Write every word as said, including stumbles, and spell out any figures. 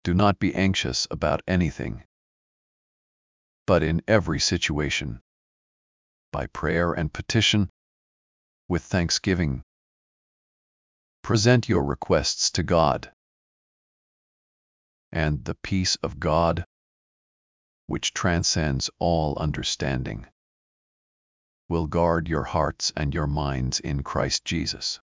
Do not be anxious about anything, but in every situation, by prayer and petition, with thanksgiving, present your requests to God. And the peace of God, which transcends all understanding, will guard your hearts and your minds in Christ Jesus.